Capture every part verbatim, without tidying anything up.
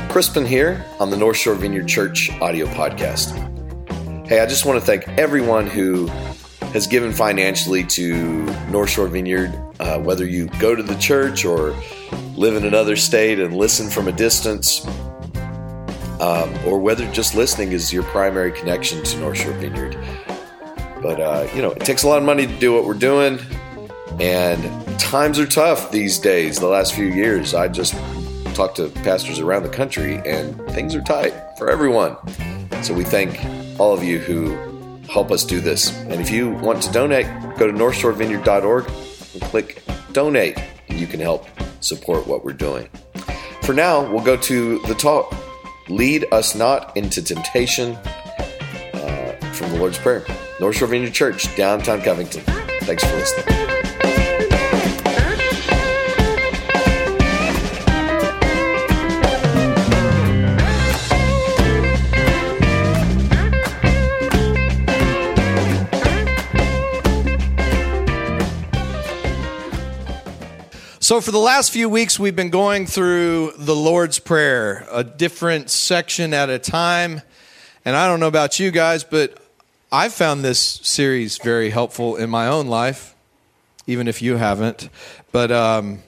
Crispin here on the North Shore Vineyard Church audio podcast. Hey, I just want to thank everyone who has given financially to North Shore Vineyard, uh, whether you go to the church or live in another state and listen from a distance, um, or whether just listening is your primary connection to North Shore Vineyard. But, uh, you know, it takes a lot of money to do what we're doing, and times are tough these days. The last few years, I just talked to pastors around the country, and things are tight for everyone. So we thank all of you who help us do this. And if you want to donate, go to north shore vineyard dot org and click donate, and you can help support what we're doing. For now, we'll go to the talk. Lead us not into temptation, uh, from the Lord's Prayer. North Shore Vineyard Church, downtown Covington. Thanks for listening. So for the last few weeks, we've been going through the Lord's Prayer, a different section at a time. And I don't know about you guys, but I've found this series very helpful in my own life, even if you haven't. But um,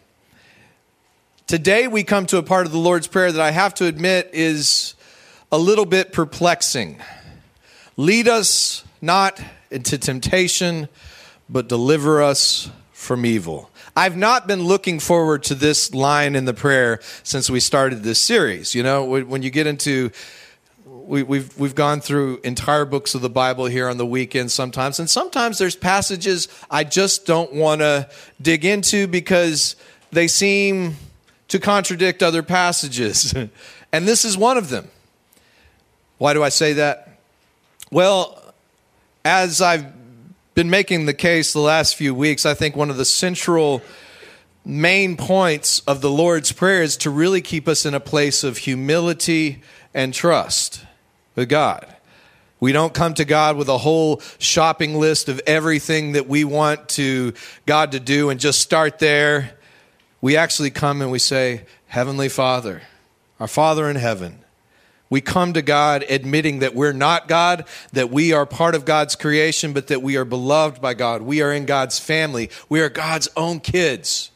today we come to a part of the Lord's Prayer that I have to admit is a little bit perplexing. Lead us not into temptation, but deliver us from evil. I've not been looking forward to this line in the prayer since we started this series. You know, when you get into, we, we've we've gone through entire books of the Bible here on the weekend sometimes, and sometimes there's passages I just don't want to dig into because they seem to contradict other passages. And this is one of them. Why do I say that? Well, as I've been making the case the last few weeks, I think one of the central main points of the Lord's Prayer is to really keep us in a place of humility and trust with God. We don't come to God with a whole shopping list of everything that we want to God to do and just start there. We actually come and we say, Heavenly Father, our Father in heaven. We come to God admitting that we're not God, that we are part of God's creation, but that we are beloved by God. We are in God's family. We are God's own kids.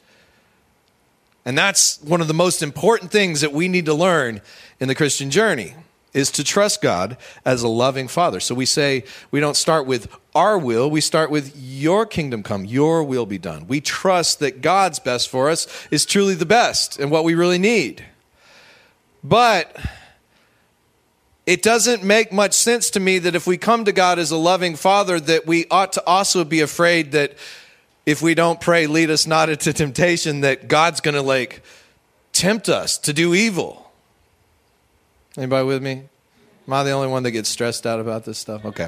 And that's one of the most important things that we need to learn in the Christian journey, is to trust God as a loving Father. So we say, we don't start with our will, we start with your kingdom come, your will be done. We trust that God's best for us is truly the best and what we really need. But it doesn't make much sense to me that if we come to God as a loving Father, that we ought to also be afraid that if we don't pray, lead us not into temptation, that God's going to like tempt us to do evil. Anybody with me? Am I the only one that gets stressed out about this stuff? Okay.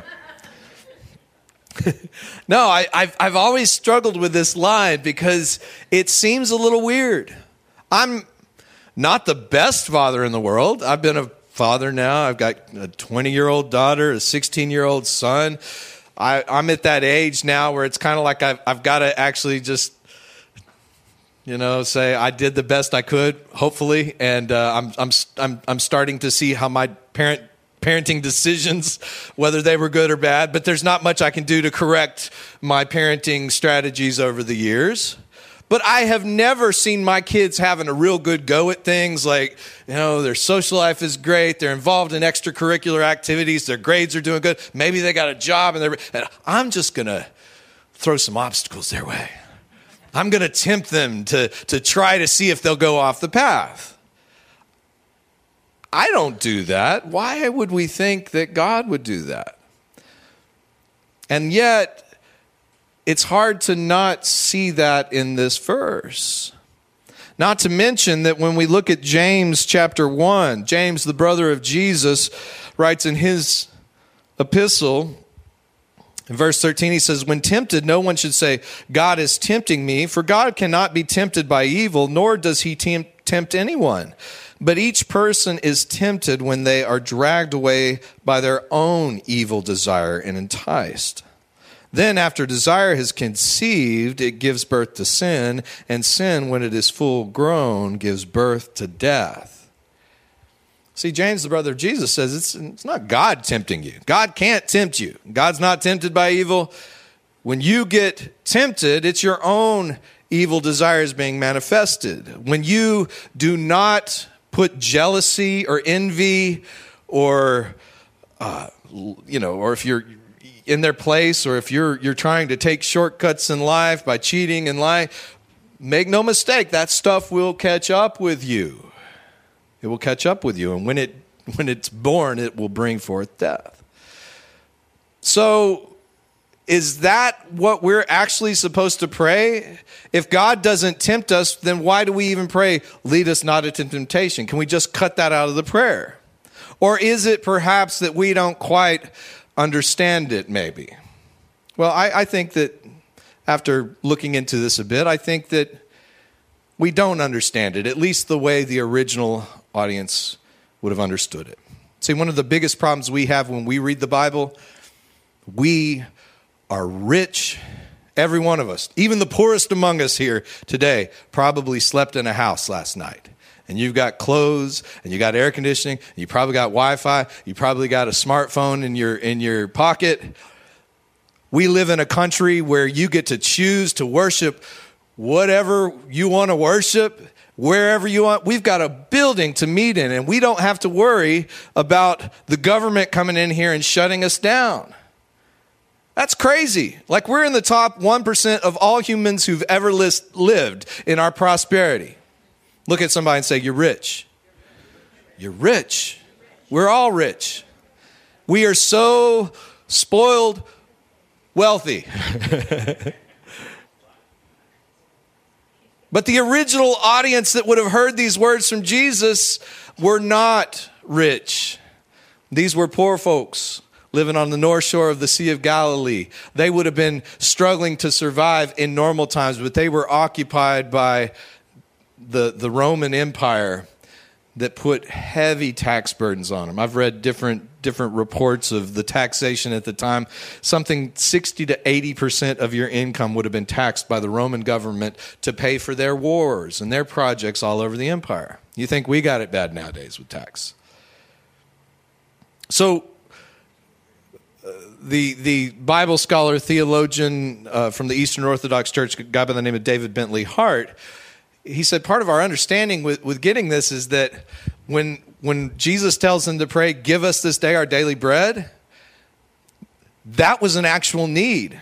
No, I, I've, I've always struggled with this line because it seems a little weird. I'm not the best father in the world. I've been a father now. I've got a twenty-year-old daughter, a sixteen-year-old son. I, I'm at that age now where it's kind of like I've, I've got to actually just, you know, say I did the best I could, hopefully, and uh, I'm I'm I'm I'm starting to see how my parent parenting decisions, whether they were good or bad. But there's not much I can do to correct my parenting strategies over the years. But I have never seen my kids having a real good go at things like, you know, their social life is great. They're involved in extracurricular activities. Their grades are doing good. Maybe they got a job and they're, and I'm just going to throw some obstacles their way. I'm going to tempt them to, to try to see if they'll go off the path. I don't do that. Why would we think that God would do that? And yet, it's hard to not see that in this verse. Not to mention that when we look at James chapter one, James, the brother of Jesus, writes in his epistle, in verse thirteen, he says, when tempted, no one should say, God is tempting me, for God cannot be tempted by evil, nor does he tempt, tempt anyone. But each person is tempted when they are dragged away by their own evil desire and enticed. Then after desire has conceived, it gives birth to sin, and sin, when it is full grown, gives birth to death. See, James, the brother of Jesus, says it's, it's not God tempting you. God can't tempt you. God's not tempted by evil. When you get tempted, it's your own evil desires being manifested. When you do not put jealousy or envy or, uh, you know, or if you're in their place, or if you're you're trying to take shortcuts in life by cheating and lying, make no mistake, that stuff will catch up with you. It will catch up with you, and when it when it's born, it will bring forth death. So, is that what we're actually supposed to pray? If God doesn't tempt us, then why do we even pray, lead us not into temptation? Can we just cut that out of the prayer? Or is it perhaps that we don't quite understand it, maybe? Well, I, I think that after looking into this a bit, I think that we don't understand it, at least the way the original audience would have understood it. See, one of the biggest problems we have when we read the Bible, we are rich, every one of us, even the poorest among us here today, probably slept in a house last night. And you've got clothes, and you got air conditioning, and you probably got Wi-Fi, you probably got a smartphone in your in your pocket. We live in a country where you get to choose to worship whatever you want to worship, wherever you want. We've got a building to meet in, and we don't have to worry about the government coming in here and shutting us down. That's crazy. Like, we're in the top one percent of all humans who've ever list, lived in our prosperity. Look at somebody and say, you're rich. You're rich. We're all rich. We are so spoiled, wealthy. But the original audience that would have heard these words from Jesus were not rich. These were poor folks living on the north shore of the Sea of Galilee. They would have been struggling to survive in normal times, but they were occupied by the, the Roman Empire that put heavy tax burdens on them. I've read different different reports of the taxation at the time. Something sixty to eighty percent of your income would have been taxed by the Roman government to pay for their wars and their projects all over the empire. You think we got it bad nowadays with tax? So uh, the the Bible scholar, theologian uh, from the Eastern Orthodox Church, a guy by the name of David Bentley Hart, he said part of our understanding with, with getting this is that when when Jesus tells them to pray, give us this day our daily bread, that was an actual need.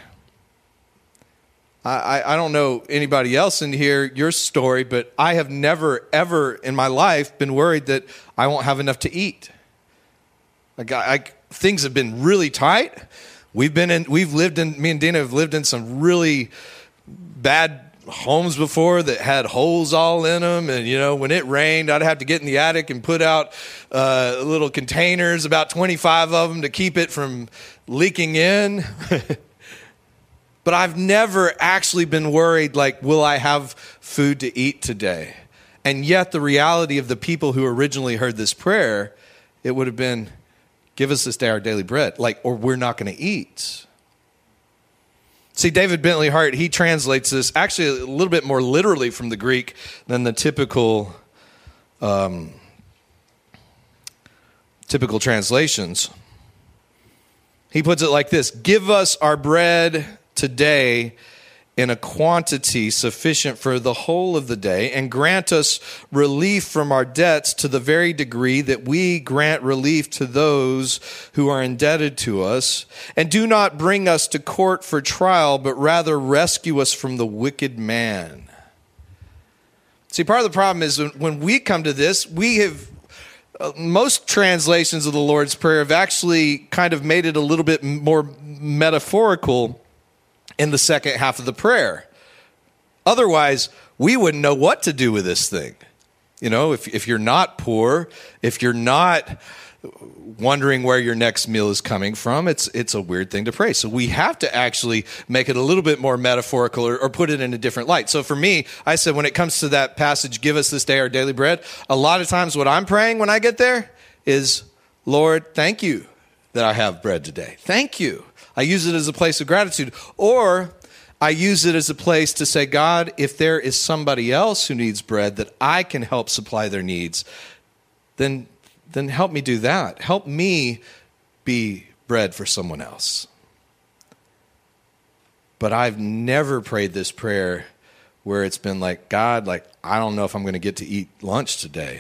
I, I, I don't know anybody else in here, your story, but I have never, ever in my life been worried that I won't have enough to eat. Like I, I, things have been really tight. We've been in, we've lived in, me and Dina have lived in some really bad homes before that had holes all in them, and you know, when it rained, I'd have to get in the attic and put out uh, little containers, about twenty-five of them, to keep it from leaking in. But I've never actually been worried, like, will I have food to eat today? And yet the reality of the people who originally heard this prayer, it would have been, give us this day our daily bread, like, or we're not going to eat. See, David Bentley Hart, he translates this actually a little bit more literally from the Greek than the typical um, typical translations. He puts it like this: give us our bread today in a quantity sufficient for the whole of the day, and grant us relief from our debts to the very degree that we grant relief to those who are indebted to us. And do not bring us to court for trial, but rather rescue us from the wicked man. See, part of the problem is when we come to this, we have, uh, most translations of the Lord's Prayer have actually kind of made it a little bit more metaphorical in the second half of the prayer. Otherwise, we wouldn't know what to do with this thing. You know, if if you're not poor, if you're not wondering where your next meal is coming from, it's it's a weird thing to pray. So we have to actually make it a little bit more metaphorical, or, or put it in a different light. So for me, I said when it comes to that passage, give us this day our daily bread, a lot of times what I'm praying when I get there is, Lord, thank you that I have bread today. Thank you. I use it as a place of gratitude. Or I use it as a place to say, God, if there is somebody else who needs bread that I can help supply their needs, then then help me do that. Help me be bread for someone else. But I've never prayed this prayer where it's been like, God, like, I don't know if I'm going to get to eat lunch today.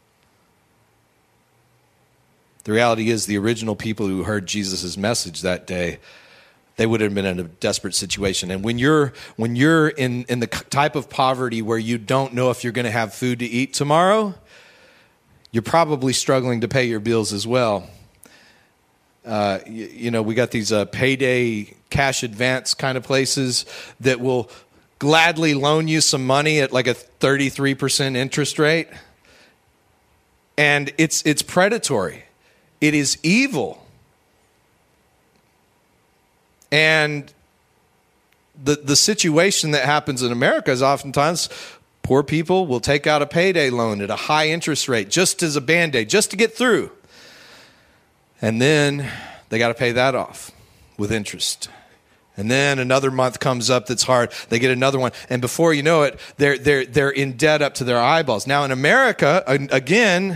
The reality is the original people who heard Jesus' message that day, they would have been in a desperate situation. And when you're when you're in, in the type of poverty where you don't know if you're going to have food to eat tomorrow, you're probably struggling to pay your bills as well. Uh, you, you know, we got these uh, payday cash advance kind of places that will gladly loan you some money at like a thirty-three percent interest rate. And it's it's predatory. It is evil. And the the situation that happens in America is oftentimes poor people will take out a payday loan at a high interest rate just as a Band-Aid, just to get through. And then they got to pay that off with interest. And then another month comes up that's hard. They get another one. And before you know it, they're they're they're in debt up to their eyeballs. Now in America, again,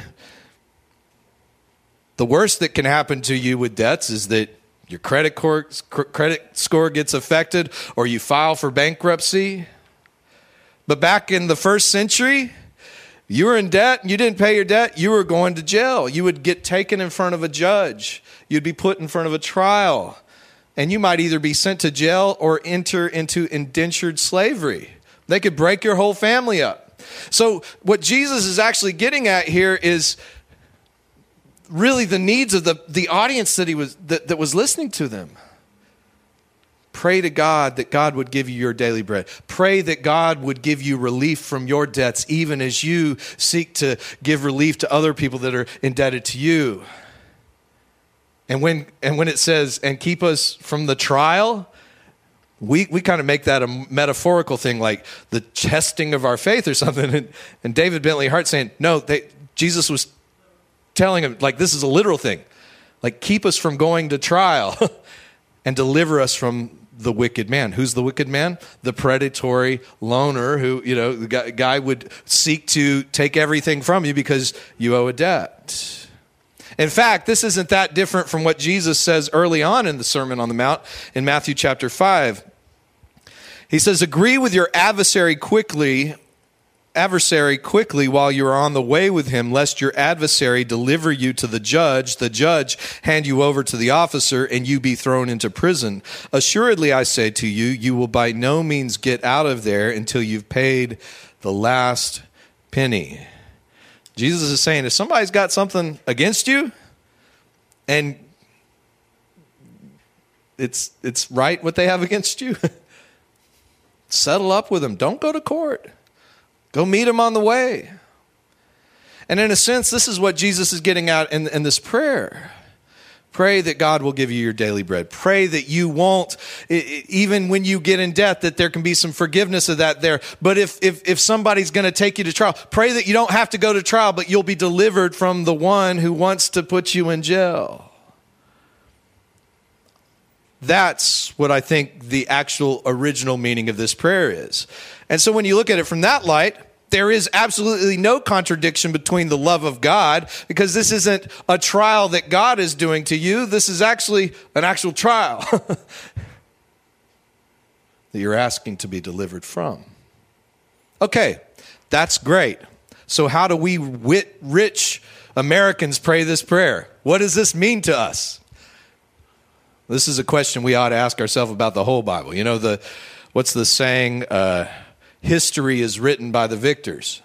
the worst that can happen to you with debts is that your credit cor- credit score gets affected or you file for bankruptcy. But back in the first century, you were in debt and you didn't pay your debt, you were going to jail. You would get taken in front of a judge. You'd be put in front of a trial. And you might either be sent to jail or enter into indentured slavery. They could break your whole family up. So what Jesus is actually getting at here is really the needs of the, the audience that he was that, that was listening to them. Pray to God that God would give you your daily bread. Pray that God would give you relief from your debts, even as you seek to give relief to other people that are indebted to you. And when and when it says, and keep us from the trial, we, we kind of make that a metaphorical thing, like the testing of our faith or something. And, and David Bentley Hart saying, no, they, Jesus was telling him, like, this is a literal thing. Like, keep us from going to trial and deliver us from the wicked man. Who's the wicked man? The predatory loaner who, you know, the guy, guy would seek to take everything from you because you owe a debt. In fact, this isn't that different from what Jesus says early on in the Sermon on the Mount in Matthew chapter five. He says, agree with your adversary quickly, adversary quickly while you are on the way with him, lest your adversary deliver you to the judge, the judge hand you over to the officer, and you be thrown into prison. Assuredly, I say to you, you will by no means get out of there until you've paid the last penny. Jesus is saying, if somebody's got something against you, and it's it's right what they have against you, settle up with them. Don't go to court. Go meet them on the way. And in a sense, this is what Jesus is getting at in, in this prayer. Pray that God will give you your daily bread. Pray that you won't, even when you get in debt, that there can be some forgiveness of that there. But if if, if somebody's going to take you to trial, pray that you don't have to go to trial, but you'll be delivered from the one who wants to put you in jail. That's what I think the actual original meaning of this prayer is. And so when you look at it from that light, there is absolutely no contradiction between the love of God, because this isn't a trial that God is doing to you. This is actually an actual trial that you're asking to be delivered from. Okay, that's great. So how do we wit- rich Americans pray this prayer? What does this mean to us? This is a question we ought to ask ourselves about the whole Bible. You know, the what's the saying? Uh, history is written by the victors.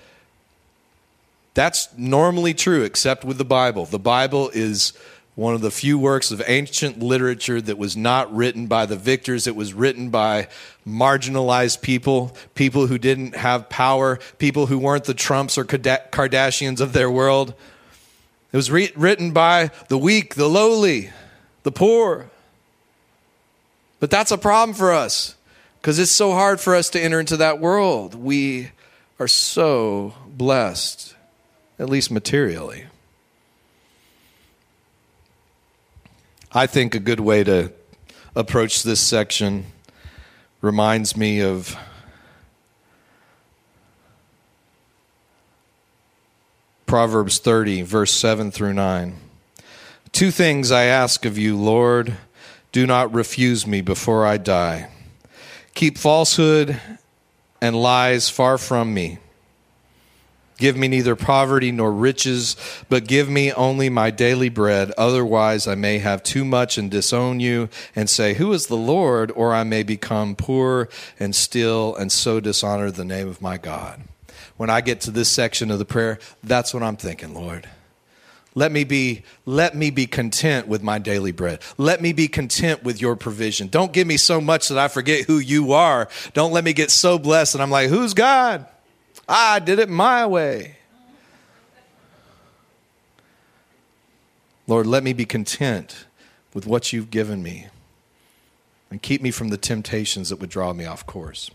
That's normally true, except with the Bible. The Bible is one of the few works of ancient literature that was not written by the victors. It was written by marginalized people, people who didn't have power, people who weren't the Trumps or Kardashians of their world. It was re- written by the weak, the lowly, the poor. But that's a problem for us, because it's so hard for us to enter into that world. We are so blessed, at least materially. I think a good way to approach this section reminds me of Proverbs thirty, verse seven through nine. Two things I ask of you, Lord. Do not refuse me before I die. Keep falsehood and lies far from me. Give me neither poverty nor riches, but give me only my daily bread. Otherwise, I may have too much and disown you and say, who is the Lord? Or I may become poor and steal and so dishonor the name of my God. When I get to this section of the prayer, that's what I'm thinking, Lord. Let me be, let me be content with my daily bread. Let me be content with your provision. Don't give me so much that I forget who you are. Don't let me get so blessed that I'm like, who's God? I did it my way. Lord, let me be content with what you've given me and keep me from the temptations that would draw me off course.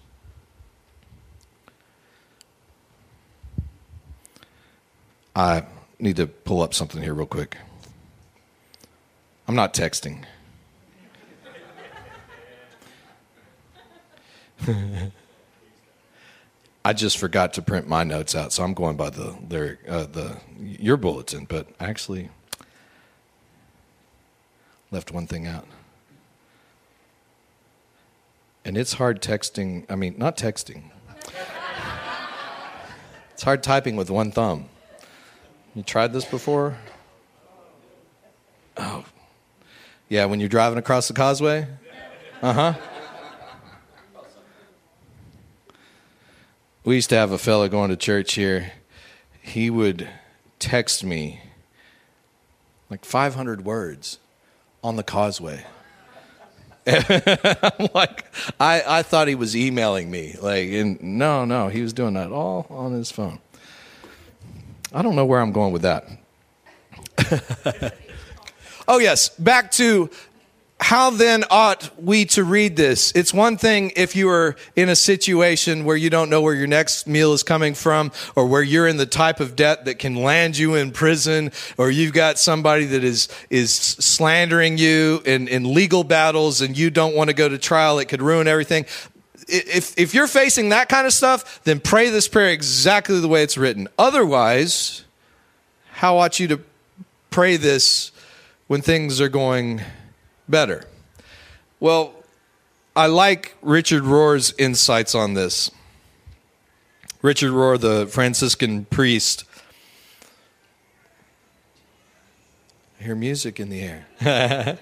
I need to pull up something here real quick. I'm not texting. I just forgot to print my notes out, so I'm going by the lyric, uh, the your bulletin, but actually left one thing out. And it's hard texting, I mean, not texting. It's hard typing with one thumb. You tried this before? Oh. Yeah, when you're driving across the causeway? Uh-huh. We used to have a fellow going to church here. He would text me like five hundred words on the causeway. I'm like, I, I thought he was emailing me. Like, and no, no, he was doing that all on his phone. I don't know where I'm going with that. Oh, yes. Back to how then ought we to read this? It's one thing if you are in a situation where you don't know where your next meal is coming from, or where you're in the type of debt that can land you in prison, or you've got somebody that is is slandering you in, in legal battles and you don't want to go to trial. It could ruin everything. If, if you're facing that kind of stuff, then pray this prayer exactly the way it's written. Otherwise, how ought you to pray this when things are going better? Well, I like Richard Rohr's insights on this. Richard Rohr, the Franciscan priest. I hear music in the air.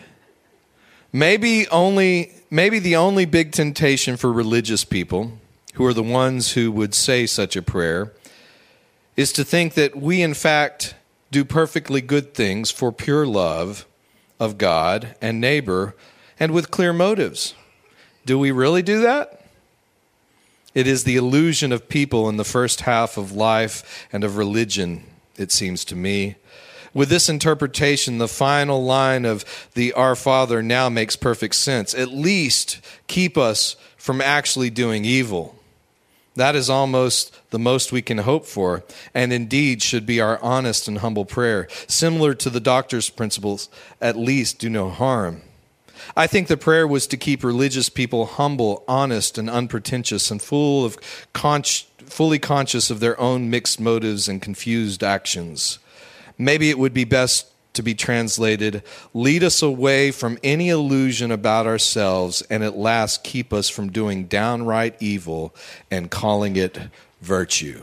Maybe only, maybe the only big temptation for religious people, who are the ones who would say such a prayer, is to think that we, in fact, do perfectly good things for pure love of God and neighbor, and with clear motives. Do we really do that? It is the illusion of people in the first half of life and of religion, it seems to me. With this interpretation, the final line of the Our Father now makes perfect sense. At least keep us from actually doing evil. That is almost the most we can hope for, and indeed should be our honest and humble prayer. Similar to the doctor's principles, at least do no harm. I think the prayer was to keep religious people humble, honest, and unpretentious, and full of con- fully conscious of their own mixed motives and confused actions. Maybe it would be best to be translated, lead us away from any illusion about ourselves, and at last keep us from doing downright evil and calling it virtue.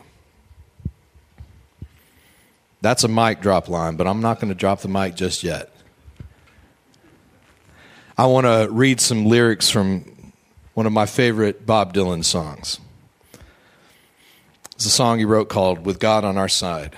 That's a mic drop line, but I'm not going to drop the mic just yet. I want to read some lyrics from one of my favorite Bob Dylan songs. It's a song he wrote called With God on Our Side.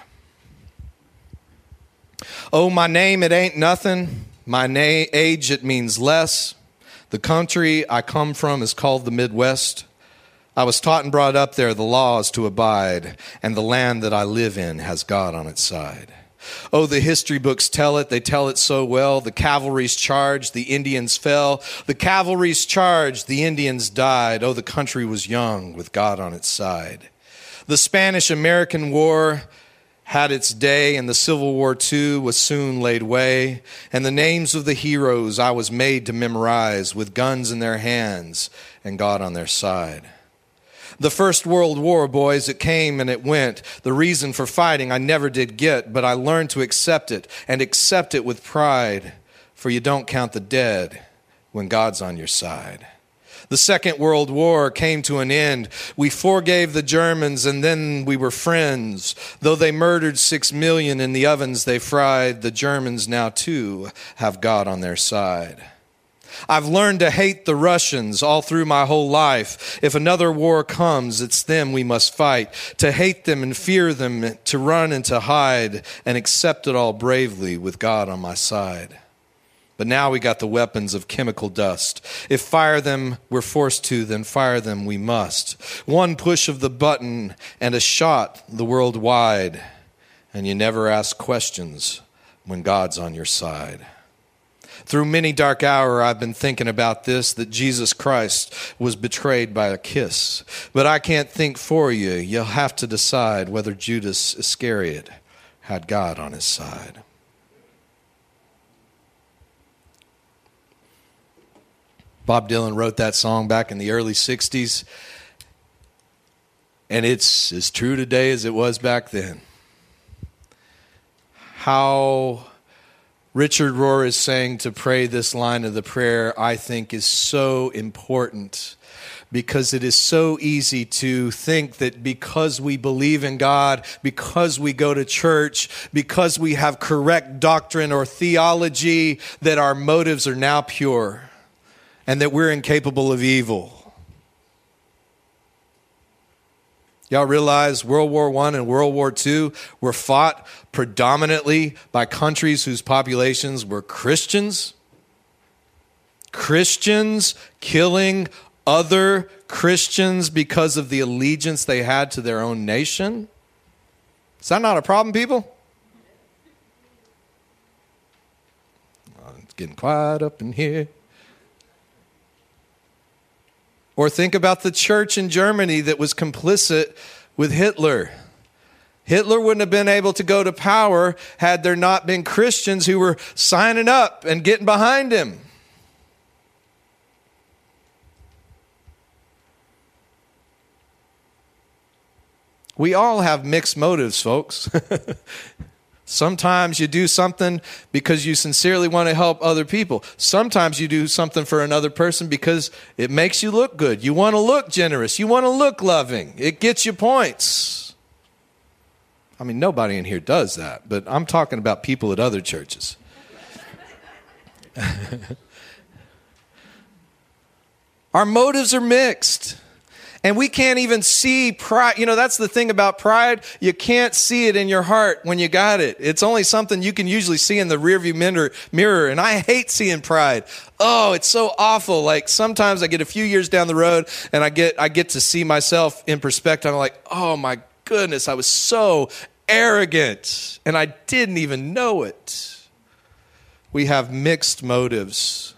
Oh, my name, it ain't nothing. My na- age, it means less. The country I come from is called the Midwest. I was taught and brought up there the laws to abide, and the land that I live in has God on its side. Oh, the history books tell it. They tell it so well. The cavalry's charged, the Indians fell. The cavalry's charged, the Indians died. Oh, the country was young with God on its side. The Spanish-American War had its day, and the Civil War too was soon laid way. And the names of the heroes I was made to memorize with guns in their hands and God on their side. The First World War, boys, it came and it went. The reason for fighting I never did get, but I learned to accept it and accept it with pride, for you don't count the dead when God's on your side. The Second World War came to an end. We forgave the Germans and then we were friends. Though they murdered six million in the ovens they fried, the Germans now too have God on their side. I've learned to hate the Russians all through my whole life. If another war comes, it's them we must fight. To hate them and fear them, to run and to hide, and accept it all bravely with God on my side. But now we got the weapons of chemical dust. If fire them we're forced to, then fire them we must. One push of the button and a shot the world wide. And you never ask questions when God's on your side. Through many dark hours I've been thinking about this, that Jesus Christ was betrayed by a kiss. But I can't think for you. You'll have to decide whether Judas Iscariot had God on his side. Bob Dylan wrote that song back in the early sixties, and it's as true today as it was back then. How Richard Rohr is saying to pray this line of the prayer, I think, is so important, because it is so easy to think that because we believe in God, because we go to church, because we have correct doctrine or theology, that our motives are now pure and that we're incapable of evil. Y'all realize World War One and World War Two were fought predominantly by countries whose populations were Christians? Christians killing other Christians because of the allegiance they had to their own nation? Is that not a problem, people? Oh, it's getting quiet up in here. Or think about the church in Germany that was complicit with Hitler. Hitler wouldn't have been able to go to power had there not been Christians who were signing up and getting behind him. We all have mixed motives, folks. Sometimes you do something because you sincerely want to help other people. Sometimes you do something for another person because it makes you look good. You want to look generous. You want to look loving. It gets you points. I mean, nobody in here does that, but I'm talking about people at other churches. Our motives are mixed. And we can't even see pride. You know, that's the thing about pride. You can't see it in your heart when you got it. It's only something you can usually see in the rearview mirror. mirror. And I hate seeing pride. Oh, it's so awful. Like sometimes I get a few years down the road and I get I get to see myself in perspective. I'm like, oh my goodness, I was so arrogant. And I didn't even know it. We have mixed motives.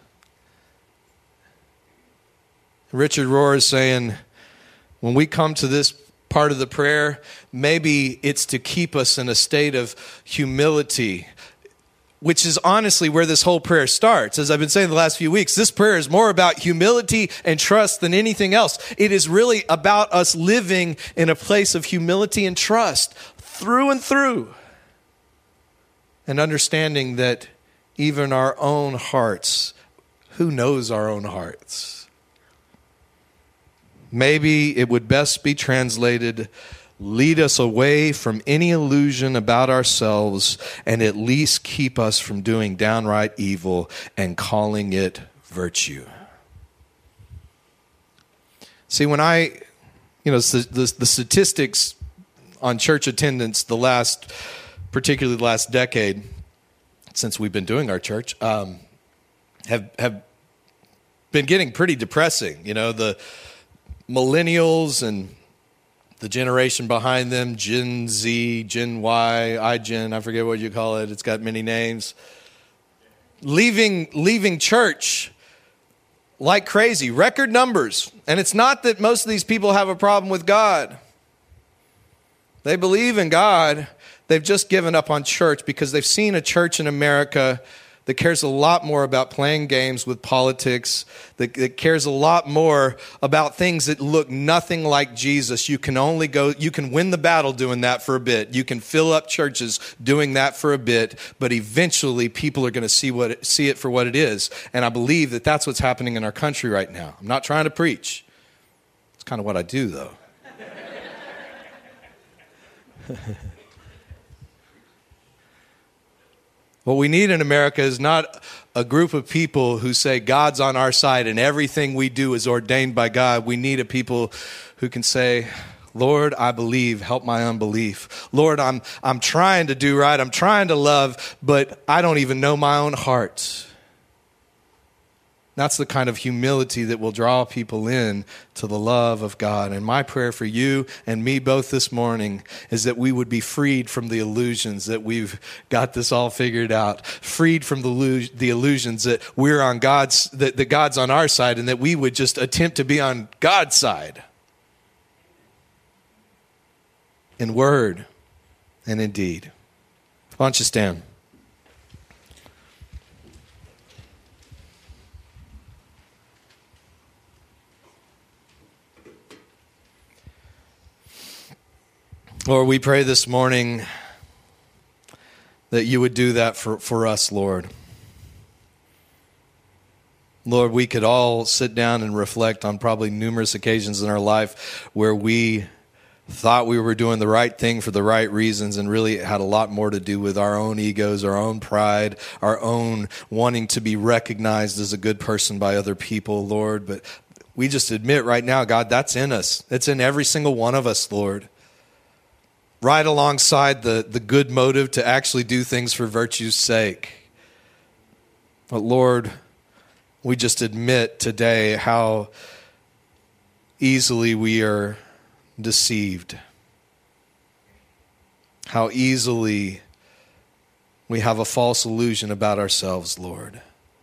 Richard Rohr is saying, when we come to this part of the prayer, maybe it's to keep us in a state of humility, which is honestly where this whole prayer starts. As I've been saying the last few weeks, this prayer is more about humility and trust than anything else. It is really about us living in a place of humility and trust through and through, and understanding that even our own hearts, who knows our own hearts? Maybe it would best be translated, lead us away from any illusion about ourselves and at least keep us from doing downright evil and calling it virtue. See, when I, you know, the, the, the statistics on church attendance the last, particularly the last decade, since we've been doing our church, um, have have been getting pretty depressing. You know, the millennials and the generation behind them, Gen Z, Gen Y, iGen, I forget what you call it. It's got many names. Leaving, leaving church like crazy, record numbers. And it's not that most of these people have a problem with God. They believe in God. They've just given up on church because they've seen a church in America that cares a lot more about playing games with politics, that, that cares a lot more about things that look nothing like Jesus. You can only go, you can win the battle doing that for a bit. You can fill up churches doing that for a bit, but eventually people are going to see what it, see it for what it is. And I believe that that's what's happening in our country right now. I'm not trying to preach. It's kind of what I do, though. What we need in America is not a group of people who say God's on our side and everything we do is ordained by God. We need a people who can say, Lord, I believe, help my unbelief. Lord, I'm I'm trying to do right, I'm trying to love, but I don't even know my own heart. That's the kind of humility that will draw people in to the love of God. And my prayer for you and me both this morning is that we would be freed from the illusions that we've got this all figured out, freed from the, the illusions that we're on God's, that, that God's on our side, and that we would just attempt to be on God's side in word and in deed. Why don't you stand? Lord, we pray this morning that you would do that for, for us, Lord. Lord, we could all sit down and reflect on probably numerous occasions in our life where we thought we were doing the right thing for the right reasons, and really it had a lot more to do with our own egos, our own pride, our own wanting to be recognized as a good person by other people, Lord. But we just admit right now, God, that's in us. It's in every single one of us, Lord. Right alongside the, the good motive to actually do things for virtue's sake. But Lord, we just admit today how easily we are deceived. How easily we have a false illusion about ourselves, Lord.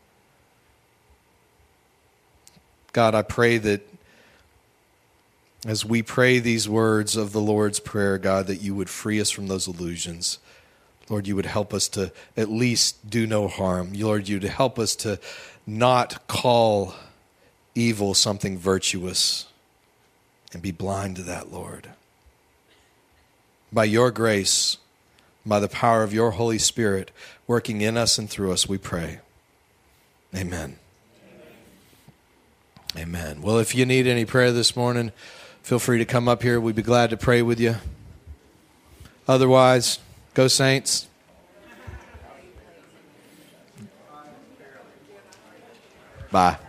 God, I pray that as we pray these words of the Lord's Prayer, God, that you would free us from those illusions. Lord, you would help us to at least do no harm. Lord, you would help us to not call evil something virtuous and be blind to that, Lord. By your grace, by the power of your Holy Spirit working in us and through us, we pray. Amen. Amen. Amen. Well, if you need any prayer this morning, feel free to come up here. We'd be glad to pray with you. Otherwise, go Saints. Bye.